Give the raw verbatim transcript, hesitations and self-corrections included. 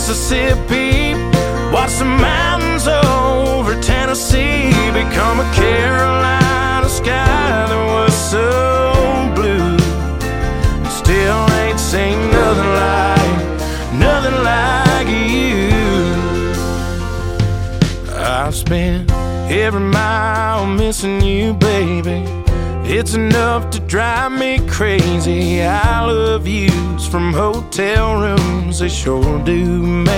Mississippi. Watch the mountains over Tennessee become a Carolina sky that was so blue. Still ain't seen nothing like, nothing like you. I've spent every mile missing you, baby. It's enough to drive me crazy. I love yous from hotel rooms, they sure do make